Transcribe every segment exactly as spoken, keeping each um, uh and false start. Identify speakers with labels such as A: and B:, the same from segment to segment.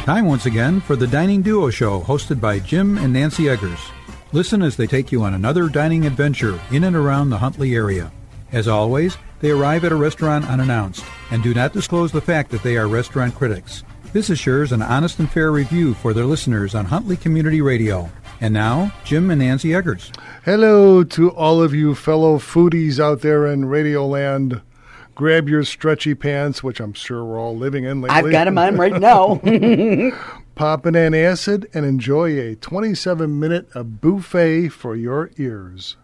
A: Time once again for the Dining Duo Show, hosted by Jim and Nancy Eggers. Listen as they take you on another dining adventure in and around the Huntley area. As always, they arrive at a restaurant unannounced and do not disclose the fact that they are restaurant critics. This assures an honest and fair review for their listeners on Huntley Community Radio. And now, Jim and Nancy Eggers.
B: Hello to all of you fellow foodies out there in Radio Land. Grab your stretchy pants, which I'm sure we're all living in lately.
C: I've got them on right now.
B: Pop in an acid and enjoy a twenty-seven minute buffet for your ears.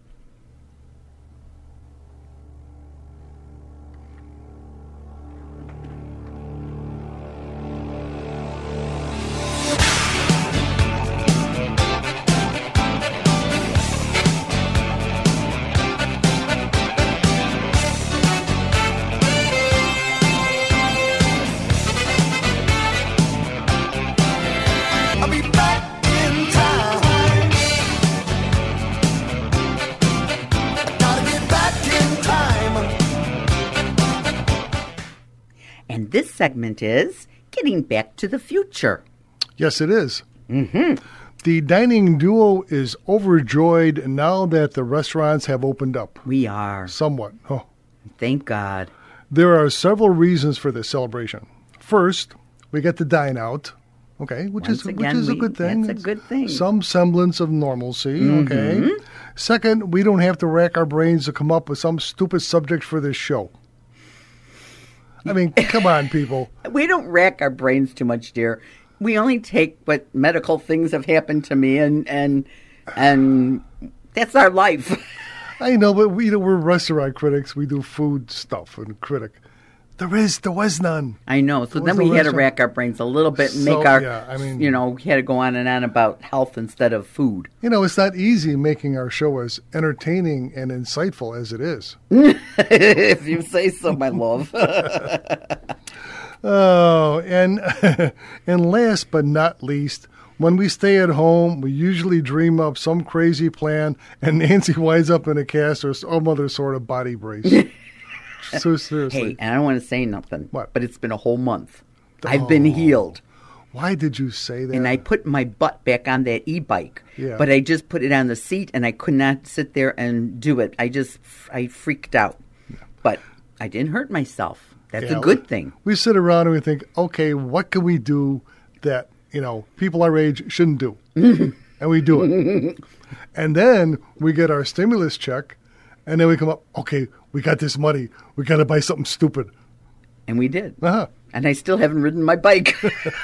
C: This segment is Getting Back to the Future.
B: Yes, it is.
C: Mm-hmm.
B: The Dining Duo is overjoyed now that the restaurants have opened up.
C: We are.
B: Somewhat. Oh.
C: Thank God.
B: There are several reasons for this celebration. First, we get to dine out, okay, which
C: Once
B: is
C: again,
B: which is
C: we,
B: a good thing.
C: That's a good thing.
B: Some semblance of normalcy,
C: mm-hmm.
B: okay. Second, we don't have to rack our brains to come up with some stupid subject for this show. I mean, come on, people.
C: We don't rack our brains too much, dear. We only take what medical things have happened to me, and and and that's our life.
B: I know, but we, you know, we're restaurant critics. We do food stuff and critic. There is, there was none.
C: I know. So then we had to rack our brains a little bit and
B: so,
C: make our,
B: yeah, I mean,
C: you know, we had to go on and on about health instead of food.
B: You know, it's not easy making our show as entertaining and insightful as it is.
C: If you say so, my love.
B: Oh, and and last but not least, when we stay at home, we usually dream up some crazy plan, and Nancy winds up in a cast or some other sort of body brace. So seriously.
C: Hey, and I don't want to say nothing,
B: what?
C: But it's been a whole month.
B: Oh,
C: I've been healed.
B: Why did you say that?
C: And I put my butt back on that e-bike,
B: yeah.
C: But I just put it on the seat, and I could not sit there and do it. I just, I freaked out. Yeah. But I didn't hurt myself. That's
B: yeah,
C: a good thing.
B: We sit around and we think, okay, what can we do that, you know, people our age shouldn't do? And we do it. And then we get our stimulus check, and then we come up, okay, we got this money. We got to buy something stupid.
C: And we did.
B: Uh-huh.
C: And I still haven't ridden my bike.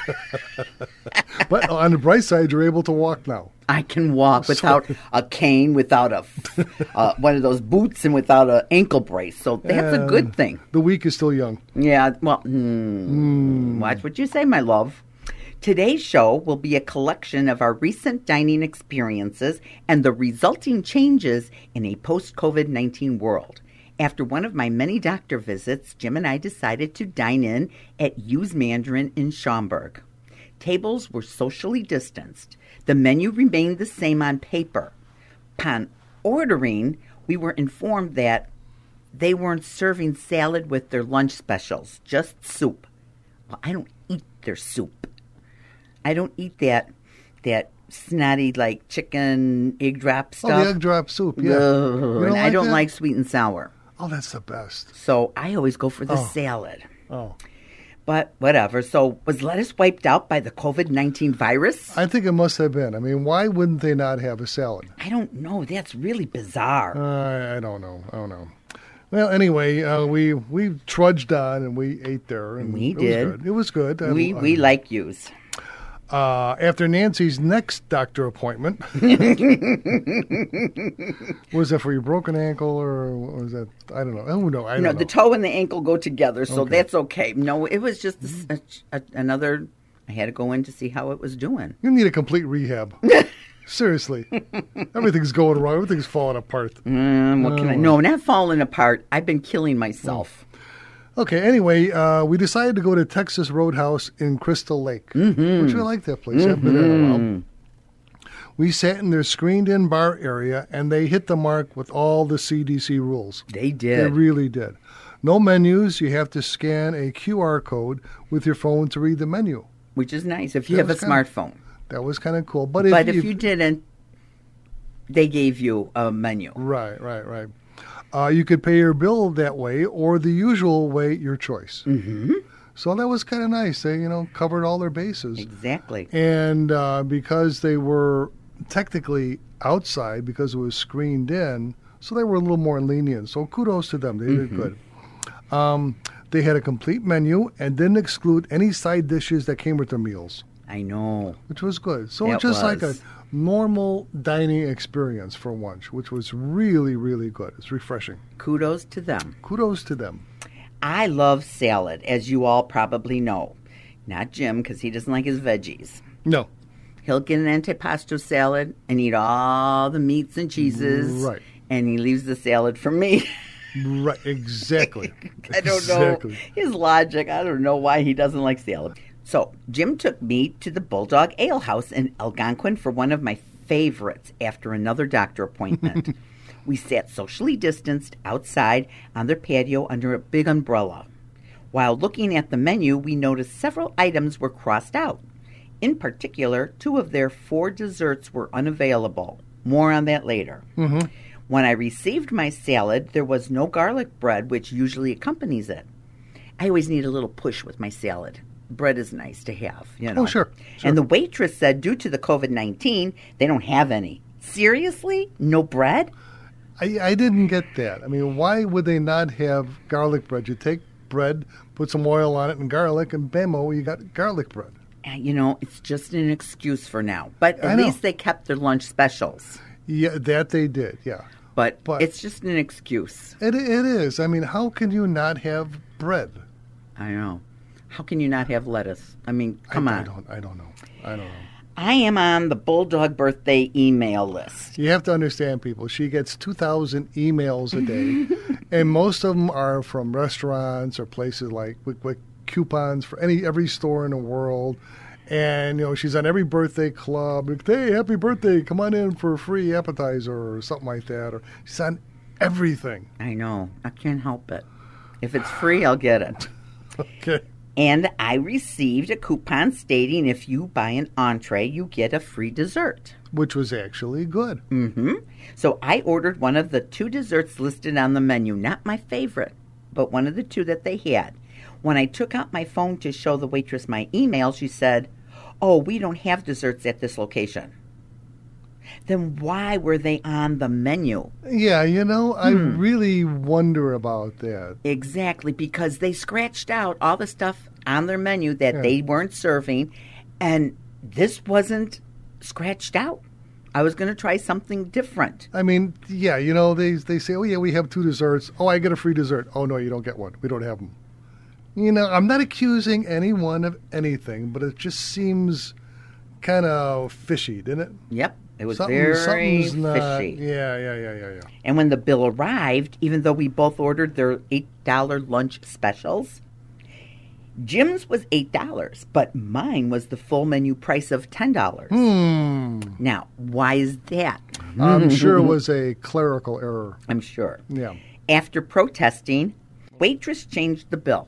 B: But on the bright side, you're able to walk now.
C: I can walk without so, a cane, without a uh, one of those boots, and without an ankle brace. So that's uh, a good thing.
B: The week is still young.
C: Yeah, well, mm, mm. watch what you say, my love. Today's show will be a collection of our recent dining experiences and the resulting changes in a post-COVID nineteen world. After one of my many doctor visits, Jim and I decided to dine in at Yu's Mandarin in Schaumburg. Tables were socially distanced. The menu remained the same on paper. Upon ordering, we were informed that they weren't serving salad with their lunch specials, just soup. Well, I don't eat their soup. I don't eat that that snotty, like, chicken egg drop stuff.
B: Oh, the egg drop soup, yeah.
C: Ugh, and
B: like
C: I don't
B: that?
C: like sweet and sour.
B: Oh, that's the best.
C: So I always go for the
B: oh.
C: salad.
B: Oh.
C: But whatever. So was lettuce wiped out by the COVID nineteen virus?
B: I think it must have been. I mean, why wouldn't they not have a salad?
C: I don't know. That's really bizarre.
B: Uh, I don't know. I don't know. Well, anyway, uh, we we trudged on and we ate there. And
C: we
B: it
C: did.
B: Was good. It was good.
C: We,
B: I,
C: we
B: I,
C: like Yu's.
B: Uh, after Nancy's next doctor appointment, was that for your broken ankle or was that, I don't know. Oh, no, I don't
C: no,
B: know.
C: the toe and the ankle go together, so
B: okay.
C: that's okay. No, it was just a, a, another, I had to go in to see how it was doing.
B: You need a complete rehab. Seriously. Everything's going wrong. Everything's falling apart.
C: Mm, what can
B: oh.
C: I, no, not falling apart. I've been killing myself.
B: Oh. Okay, anyway, uh, we decided to go to Texas Roadhouse in Crystal Lake,
C: mm-hmm.
B: which I like that place.
C: Mm-hmm.
B: I've been there in a while. We sat in their screened-in bar area, and they hit the mark with all the C D C rules.
C: They did.
B: They really did. No menus. You have to scan a Q R code with your phone to read the menu.
C: which is nice if you
B: That
C: have a
B: was kinda-
C: smartphone.
B: That was kind of cool. But if,
C: But if
B: if
C: you didn't, they gave you a menu.
B: Right, right, right. Uh, you could pay your bill that way or the usual way, your choice.
C: Mm-hmm.
B: So that was kind of nice. They, you know, covered all their bases.
C: Exactly.
B: And uh, because they were technically outside, because it was screened in, so they were a little more lenient. So kudos to them. They did
C: Mhm.
B: good. Um, they had a complete menu and didn't exclude any side dishes that came with their meals,
C: I know.
B: which was good. So
C: It
B: it's just like a
C: was.
B: normal dining experience for lunch, which was really, really good. It's refreshing.
C: Kudos to them.
B: Kudos to them.
C: I love salad, as you all probably know. Not Jim, because he doesn't like his veggies.
B: No.
C: He'll get an antipasto salad and eat all the meats and cheeses.
B: Right.
C: And he leaves the salad for me.
B: Right, exactly.
C: I don't
B: exactly.
C: know his logic. I don't know why he doesn't like salad. So Jim took me to the Bulldog Ale House in Algonquin for one of my favorites after another doctor appointment. We sat socially distanced outside on their patio under a big umbrella. While looking at the menu, we noticed several items were crossed out. In particular, two of their four desserts were unavailable. More on that later.
B: Mm-hmm.
C: When I received my salad, there was no garlic bread, which usually accompanies it. I always need a little push with my salad. Bread is nice to have, you know.
B: Oh, sure, sure.
C: And the waitress said due to the covid nineteen, they don't have any. Seriously? No bread?
B: I, I didn't get that. I mean, why would they not have garlic bread? You take bread, put some oil on it and garlic, and bammo, you got garlic bread.
C: Uh, You know, it's just an excuse for now. But
B: I
C: at
B: know.
C: least they kept their lunch specials.
B: Yeah, that they did, yeah.
C: But,
B: But-
C: it's just an excuse.
B: It, it is. I mean, how can you not have bread?
C: I know. How can you not have lettuce? I mean, come
B: I,
C: on.
B: I don't, I don't know. I don't know.
C: I am on the Bulldog birthday email list.
B: You have to understand, people. She gets two thousand emails a day, and most of them are from restaurants or places like with, with coupons for any every store in the world. And, you know, she's on every birthday club. Like, hey, happy birthday. Come on in for a free appetizer or something like that. Or she's on everything.
C: I know. I can't help it. If it's free, I'll get it.
B: Okay.
C: And I received a coupon stating if you buy an entree, you get a free dessert.
B: Which was actually good.
C: Mm-hmm. So I ordered one of the two desserts listed on the menu. Not my favorite, but one of the two that they had. When I took out my phone to show the waitress my email, she said, "Oh, we don't have desserts at this location." Then why were they on the menu?
B: Yeah, you know, I
C: Hmm.
B: really wonder about that.
C: Exactly, because they scratched out all the stuff on their menu that
B: Yeah.
C: they weren't serving, and this wasn't scratched out. I was going to try something different.
B: I mean, yeah, you know, they they say, oh, yeah, we have two desserts. Oh, I get a free dessert. Oh, no, you don't get one. We don't have them. You know, I'm not accusing anyone of anything, but it just seems kind of fishy, didn't it?
C: Yep, it was
B: Something-
C: very
B: something's not-
C: fishy.
B: Yeah, yeah, yeah, yeah, yeah.
C: And when the bill arrived, even though we both ordered their eight dollar lunch specials, Jim's was eight dollars, but mine was the full menu price of ten dollars.
B: Hmm.
C: Now, why is that?
B: I'm sure it was a clerical error.
C: I'm sure.
B: Yeah.
C: After protesting, waitress changed the bill.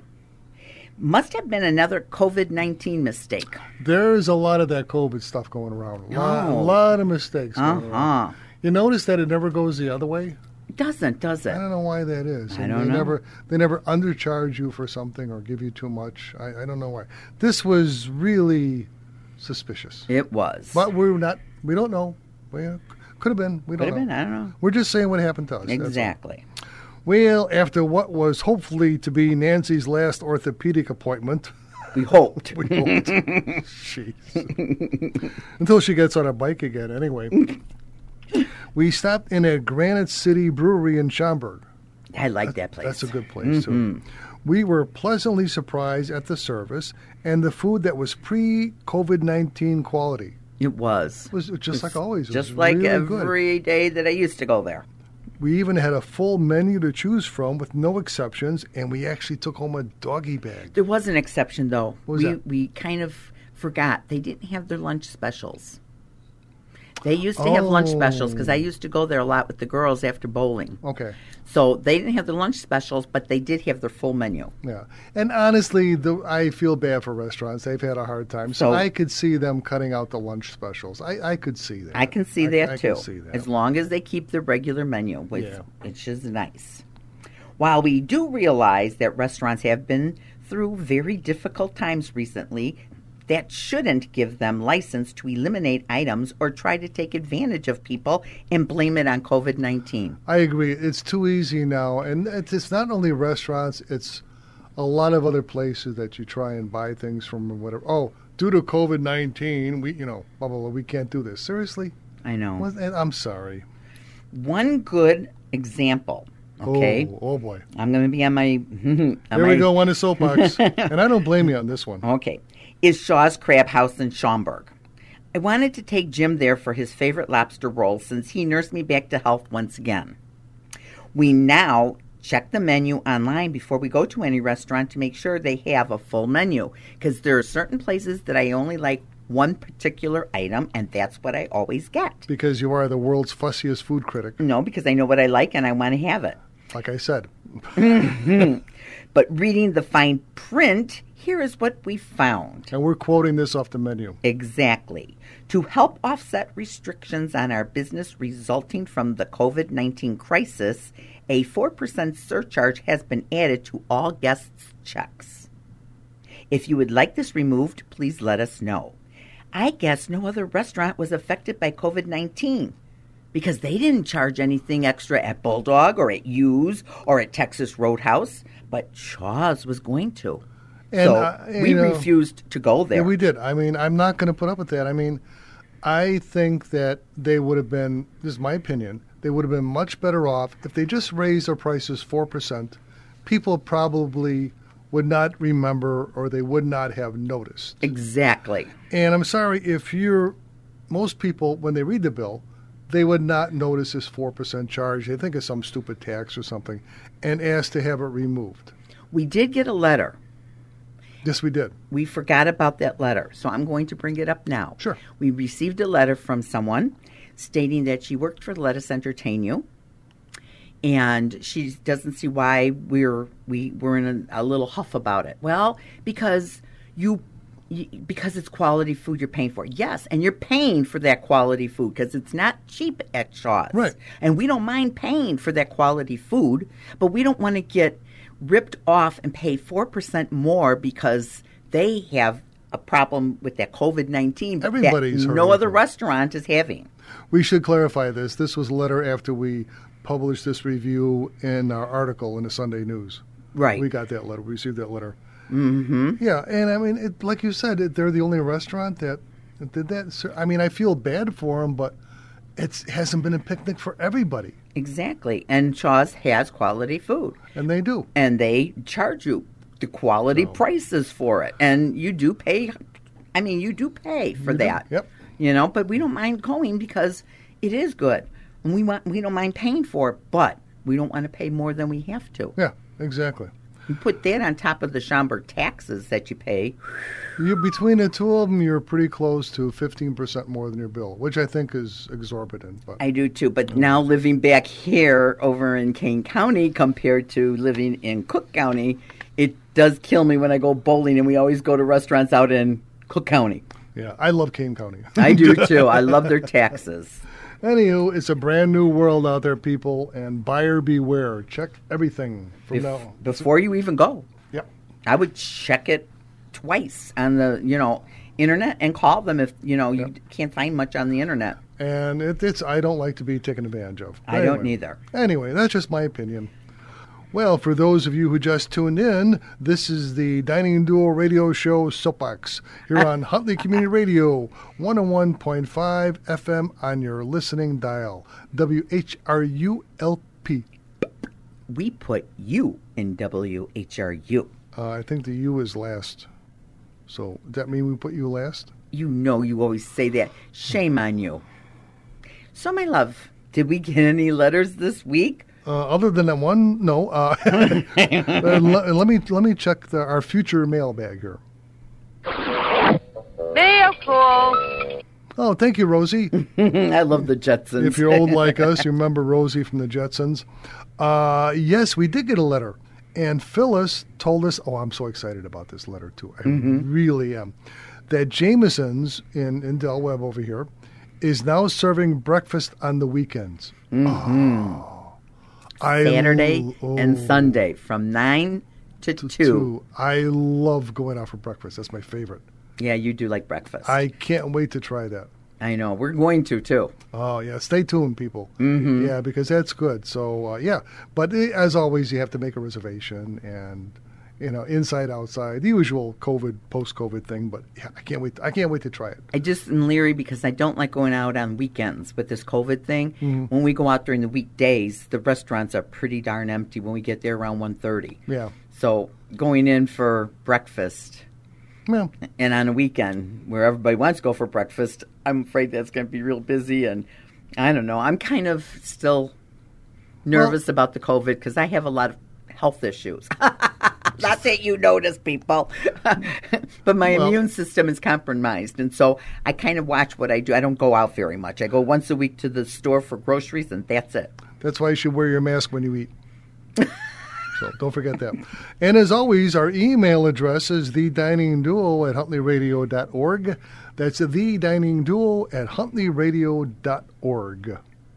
C: Must have been another covid nineteen mistake.
B: There's a lot of that COVID stuff going around. A lot,
C: Oh.
B: a lot of mistakes going around.
C: Uh-huh.
B: You notice that it never goes the other way?
C: It doesn't, does
B: I
C: it?
B: don't know why that is.
C: I
B: And
C: don't
B: they
C: know.
B: Never, they never undercharge you for something or give you too much. I, I don't know why. This was really suspicious.
C: It was.
B: But we're not, we don't know. We, uh, could have been. We
C: Could
B: don't
C: have
B: know.
C: been, I don't know.
B: We're just saying what happened to us. that's all.
C: Exactly.
B: Well, after what was hopefully to be Nancy's last orthopedic appointment,
C: We hoped.
B: we hoped. Jeez. Until she gets on a bike again, anyway. We stopped in a Granite City Brewery in Schaumburg.
C: I like that place.
B: That's a good place, too. We were pleasantly surprised at the service and the food that was pre-COVID nineteen quality.
C: It was.
B: It was just like always. It
C: Just
B: was
C: like
B: really good.
C: every day that I used to go there.
B: We even had a full menu to choose from with no exceptions, and we actually took home a doggy bag.
C: There was an exception, though.
B: What was
C: we
B: that?
C: we kind of forgot they didn't have their lunch specials. They used to have lunch
B: Oh.
C: specials because I used to go there a lot with the girls after bowling.
B: Okay.
C: So they didn't have their lunch specials, but they did have their full menu.
B: Yeah. And honestly, the, I feel bad for restaurants. They've had a hard time. So,
C: So-
B: I could see them cutting out the lunch specials. I, I could see that.
C: I can see
B: I-
C: that
B: I
C: too.
B: can see that.
C: As long as they keep the regular menu, which,
B: Yeah.
C: which is nice. While we do realize that restaurants have been through very difficult times recently, that shouldn't give them license to eliminate items or try to take advantage of people and blame it on COVID nineteen.
B: I agree. It's too easy now. And it's, it's not only restaurants, it's a lot of other places that you try and buy things from or whatever. Oh, due to COVID nineteen, we, you know, blah, blah, blah, we can't do this. Seriously?
C: I know.
B: Well, and I'm sorry.
C: One good example, okay?
B: Oh, oh boy.
C: I'm going to be on my... on
B: Here
C: my-
B: we go on a soapbox. And I don't blame you on this one.
C: Okay. Is Shaw's Crab House in Schaumburg. I wanted to take Jim there for his favorite lobster roll since he nursed me back to health once again. We now check the menu online before we go to any restaurant to make sure they have a full menu, because there are certain places that I only like one particular item, and that's what I always get.
B: Because you are the world's fussiest food critic,
C: No, because I know what I like and I want to have it.
B: like I said.
C: But reading the fine print, here is what we found.
B: And we're quoting this off the menu.
C: Exactly. To help offset restrictions on our business resulting from the COVID nineteen crisis, a four percent surcharge has been added to all guests' checks. If you would like this removed, please let us know. I guess no other restaurant was affected by COVID nineteen because they didn't charge anything extra at Bulldog or at Hughes or at Texas Roadhouse, but Shaw's was going to.
B: And,
C: so
B: uh,
C: we
B: you know,
C: refused to go there.
B: Yeah, we did. I mean, I'm not going to put up with that. I mean, I think that they would have been, this is my opinion, they would have been much better off if they just raised their prices four percent. People probably would not remember or they would not have noticed.
C: Exactly.
B: And I'm sorry, if you're, most people, when they read the bill, they would not notice this four percent charge. They think it's some stupid tax or something and ask to have it removed.
C: We did get a letter.
B: Yes, we did.
C: We forgot about that letter, so I'm going to bring it up now.
B: Sure.
C: We received a letter from someone stating that she worked for Let Us Entertain You, and she doesn't see why we're we we're in a, a little huff about it. Well, because you, you because it's quality food you're paying for. Yes, and you're paying for that quality food because it's not cheap at Shaw's.
B: Right.
C: And we don't mind paying for that quality food, but we don't want to get ripped off and pay four percent more because they have a problem with that COVID nineteen
B: Everybody's
C: that no
B: hurting
C: other
B: for it.
C: restaurant is having.
B: We should clarify this. This was a letter after we published this review in our article in the Sunday News.
C: Right.
B: We got that letter. We received that letter. Mm-hmm. Yeah, and I mean, it, like you said, it, they're the only restaurant that did that. So, I mean, I feel bad for them, but it hasn't been a picnic for everybody,
C: Exactly. And Shaw's has quality food.
B: and they do.
C: And they charge you the quality prices for it. And you do pay, I mean, you do pay for
B: You do.
C: that.
B: Yep.
C: You know, but we don't mind going because it is good. And we want we don't mind paying for it, but we don't want to pay more than we have to.
B: Yeah, exactly.
C: You put that on top of the Schaumburg taxes that you pay.
B: You, between the two of them, you're pretty close to fifteen percent more than your bill, which I think is exorbitant. But
C: I do too, but now living back here over in Kane County compared to living in Cook County, it does kill me when I go bowling and we always go to restaurants out in Cook County.
B: yeah, I love Kane County.
C: I do too. I love their taxes.
B: Anywho, it's a brand new world out there, people, and buyer beware. Check everything from
C: Bef-
B: now on.
C: before you even go,
B: Yep.
C: I would check it twice on the, you know, internet and call them if, you know, you
B: Yep.
C: can't find much on the internet.
B: And it, it's I don't like to be taken advantage of.
C: I don't
B: Anyway.
C: either.
B: Anyway, that's just my opinion. Well, for those of you who just tuned in, this is the Dining Duo Radio Show Soapbox here on Huntley Community Radio, one oh one point five F M on your listening dial, W H R U L P.
C: We put you in W H R U.
B: Uh, I think the U is last. So does that mean we put you last?
C: You know you always say that. Shame on you. So, my love, did we get any letters this week?
B: Uh, other than that one, no. Uh, uh, let, let me let me check the, our future mailbag here.
D: Vehicle.
B: Oh, thank you, Rosie.
C: I love the Jetsons.
B: If you're old like us, you remember Rosie from the Jetsons. Uh, yes, we did get a letter. And Phyllis told us, oh, I'm so excited about this letter, too. I mm-hmm. really am. That Jameson's in, in Del Webb over here is now serving breakfast on the weekends.
C: Mm-hmm.
B: Oh,
C: Saturday
B: I, oh,
C: and Sunday from nine to, to two. two.
B: I love going out for breakfast. That's my favorite.
C: Yeah, you do like breakfast.
B: I can't wait to try that.
C: I know. We're going to, too.
B: Oh, yeah. Stay tuned, people.
C: Mm-hmm.
B: Yeah, because that's good. So, uh, yeah. But uh, as always, you have to make a reservation and, you know, inside, outside, the usual COVID, post-COVID thing. But yeah, I can't wait. I can't wait to try it.
C: I just am leery because I don't like going out on weekends with this COVID thing.
B: Mm-hmm.
C: When we go out during the weekdays, the restaurants are pretty darn empty when we get there around one thirty.
B: Yeah.
C: So going in for breakfast...
B: Yeah.
C: And on a weekend where everybody wants to go for breakfast, I'm afraid that's going to be real busy. And I don't know. I'm kind of still nervous well, about the COVID because I have a lot of health issues. Not that you notice, people. But my well, immune system is compromised. And so I kind of watch what I do. I don't go out very much. I go once a week to the store for groceries, and that's it.
B: That's why you should wear your mask when you eat. So don't forget that. And as always, our email address is the dining duo at huntley radio dot org. That's the dining duo at huntley radio dot org.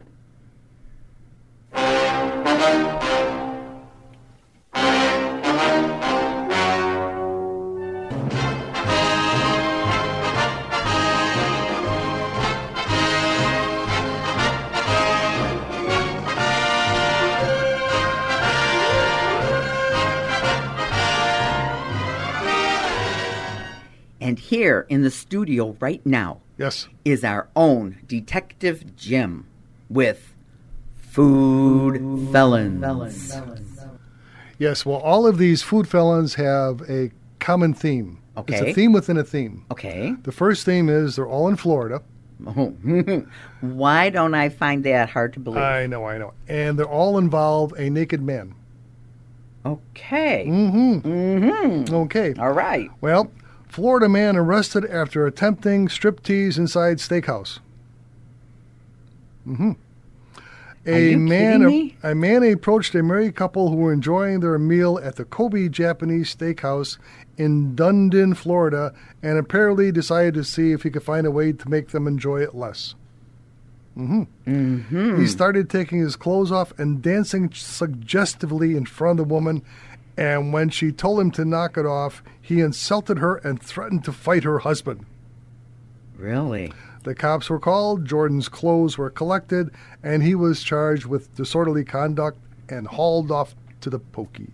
C: And here in the studio right now
B: yes.
C: is our own Detective Jim with Food, Food Felons. Felons.
B: Yes, well, all of these food felons have a common theme.
C: Okay.
B: It's a theme within a theme.
C: Okay.
B: The first theme is they're all in Florida.
C: Oh. Why don't I find that hard to believe?
B: I know, I know. And they're all involve a naked man.
C: Okay.
B: Mm-hmm.
C: Mm-hmm.
B: Okay.
C: All right.
B: Well... Florida man arrested after attempting striptease inside steakhouse. Mm-hmm.
C: A Are you
B: man,
C: kidding me?
B: A, a man approached a married couple who were enjoying their meal at the Kobe Japanese Steakhouse in Dundon, Florida, and apparently decided to see if he could find a way to make them enjoy it less. Mm-hmm.
C: Mm-hmm.
B: He started taking his clothes off and dancing suggestively in front of the woman. And when she told him to knock it off, he insulted her and threatened to fight her husband.
C: Really?
B: The cops were called, Jordan's clothes were collected, and he was charged with disorderly conduct and hauled off to the pokey.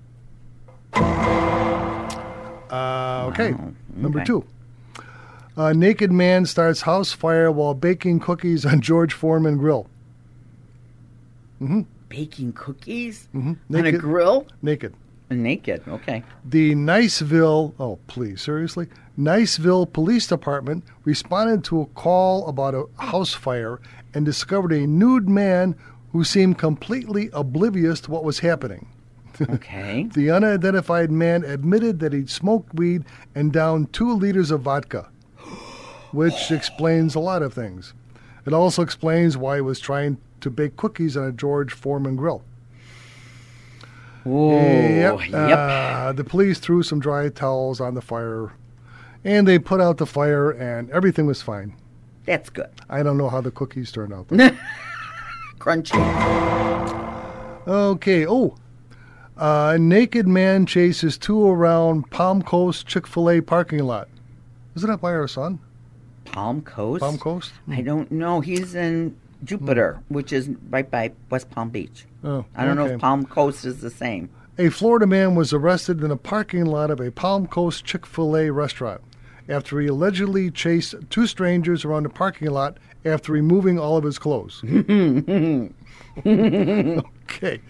B: Uh, okay,
C: wow.
B: number
C: okay.
B: two. A naked man starts house fire while baking cookies on George Foreman grill. Mm-hmm.
C: Baking cookies?
B: Mm-hmm.
C: On a grill?
B: Naked.
C: Naked, okay.
B: The Niceville, oh, please, seriously? Niceville Police Department responded to a call about a house fire and discovered a nude man who seemed completely oblivious to what was happening.
C: Okay.
B: The unidentified man admitted that he'd smoked weed and downed two liters of vodka, which explains a lot of things. It also explains why he was trying to bake cookies on a George Foreman grill.
C: Oh,
B: yep.
C: yep.
B: Uh, the police threw some dry towels on the fire, and they put out the fire, and everything was fine.
C: That's good.
B: I don't know how the cookies turned out, though.
C: Crunchy.
B: Okay. Oh, a naked man chases two around Palm Coast Chick-fil-A parking lot. Isn't that by our son?
C: Palm Coast?
B: Palm Coast?
C: I don't know. He's in Jupiter, mm. which is right by West Palm Beach.
B: Oh,
C: I don't
B: okay.
C: know if Palm Coast is the same.
B: A Florida man was arrested in a parking lot of a Palm Coast Chick-fil-A restaurant after he allegedly chased two strangers around the parking lot after removing all of his clothes. Okay.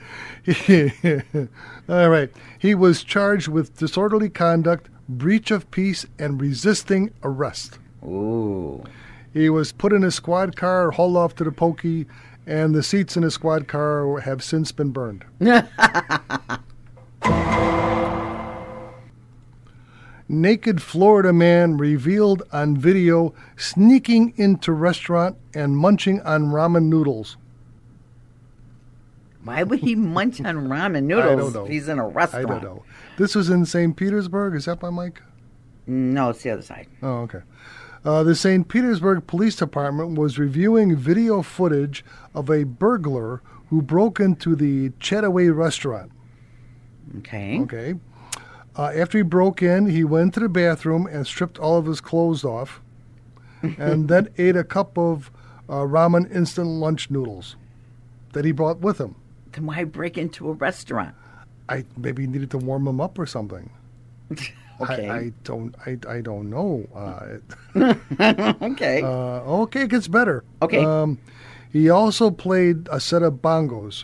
B: All right. He was charged with disorderly conduct, breach of peace, and resisting arrest.
C: Ooh.
B: He was put in a squad car, hauled off to the pokey, and the seats in the squad car have since been burned. naked Florida man revealed on video sneaking into restaurant and munching on ramen noodles.
C: Why would he munch on ramen noodles
B: I don't know.
C: if he's in a restaurant?
B: I don't know. This was in Saint Petersburg. Is that my mic?
C: No, it's the other side.
B: Oh, okay. Uh, the Saint Petersburg Police Department was reviewing video footage of a burglar who broke into the Chataway restaurant.
C: Okay.
B: Okay. Uh, after he broke in, he went to the bathroom and stripped all of his clothes off, and then ate a cup of uh, ramen instant lunch noodles that he brought with him.
C: Then why break into a restaurant?
B: I maybe he needed to warm him up or something.
C: Okay.
B: I, I don't. I, I don't know. Uh,
C: okay.
B: uh, okay, it gets better.
C: Okay.
B: Um, he also played a set of bongos.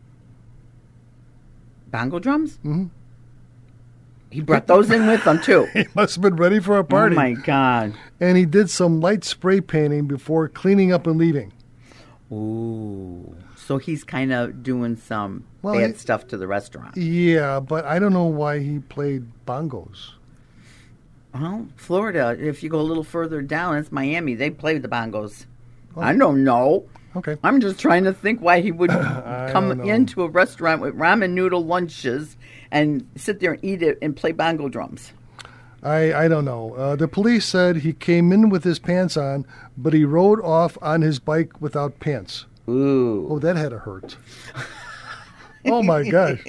C: Bongo drums?
B: Mm-hmm.
C: He brought those in with him, too.
B: He must have been ready for a party.
C: Oh, my God.
B: And he did some light spray painting before cleaning up and leaving.
C: Ooh. So he's kind of doing some
B: Well,
C: bad
B: he-
C: stuff to the restaurant.
B: Yeah, but I don't know why he played bongos.
C: Well, Florida, if you go a little further down, it's Miami. They play the bongos. I don't know.
B: Okay.
C: I'm just trying to think why he would
B: I
C: come
B: don't know.
C: into a restaurant with ramen noodle lunches and sit there and eat it and play bongo drums.
B: I, I don't know. Uh, the police said he came in with his pants on, but he rode off on his bike without pants.
C: Ooh.
B: Oh, that had to hurt. Oh, my gosh.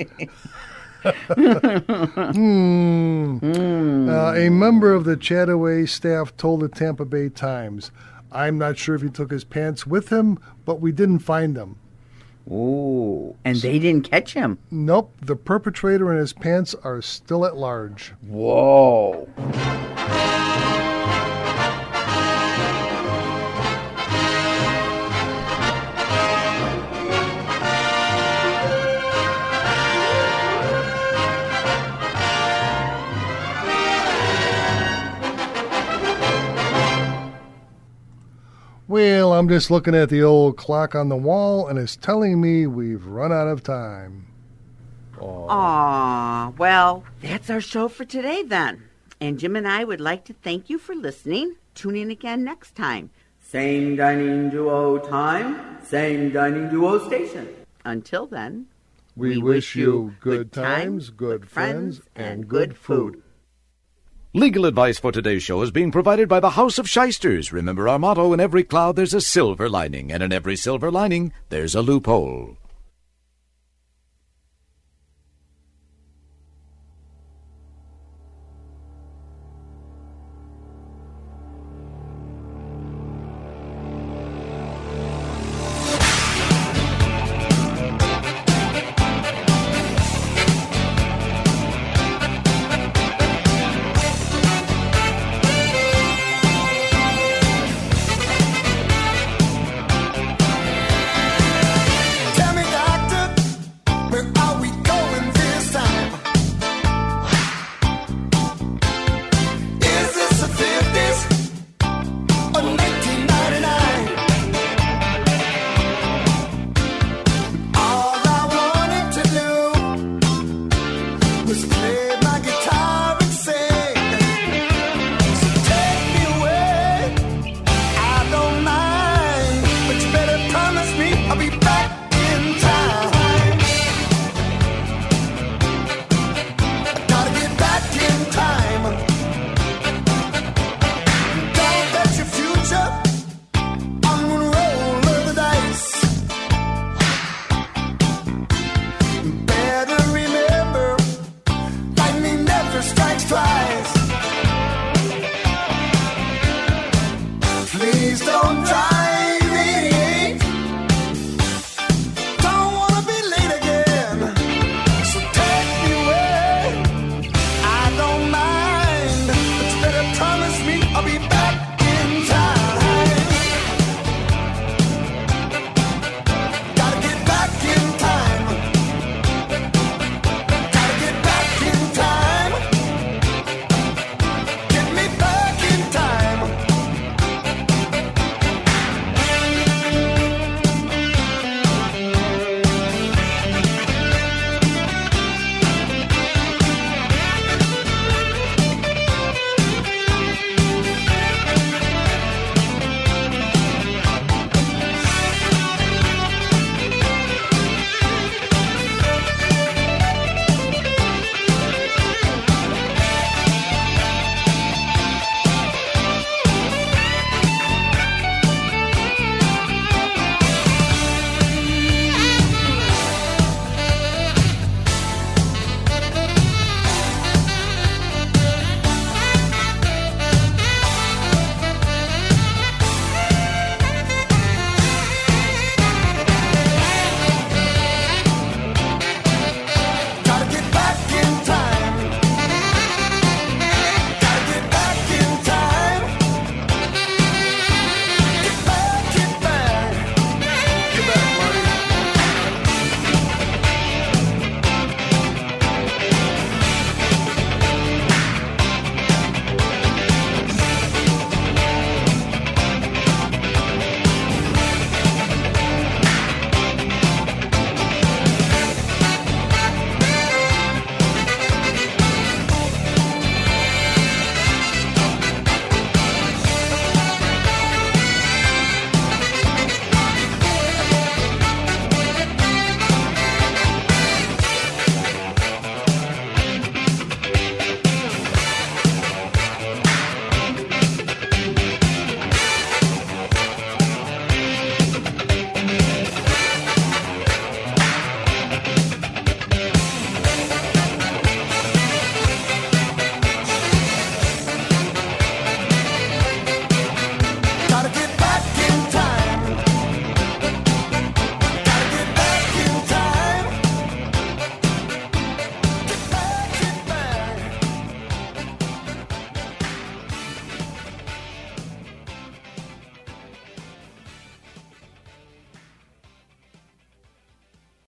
B: hmm. Uh, a member of the Chataway staff told the Tampa Bay Times, I'm not sure if he took his pants with him, but we didn't find them.
C: Ooh. And they didn't catch him.
B: Nope, the perpetrator and his pants are still at large.
C: Whoa.
B: Well, I'm just looking at the old clock on the wall, and it's telling me we've run out of time.
D: Aw, well, that's our show for today then. And Jim and I would like to thank you for listening. Tune in again next time.
C: Same dining duo time, same dining duo station.
D: Until then,
B: We, wish you good times, good friends, and good food.
E: Legal advice for today's show is being provided by the House of Shysters. Remember our motto, in every cloud there's a silver lining, and in every silver lining there's a loophole.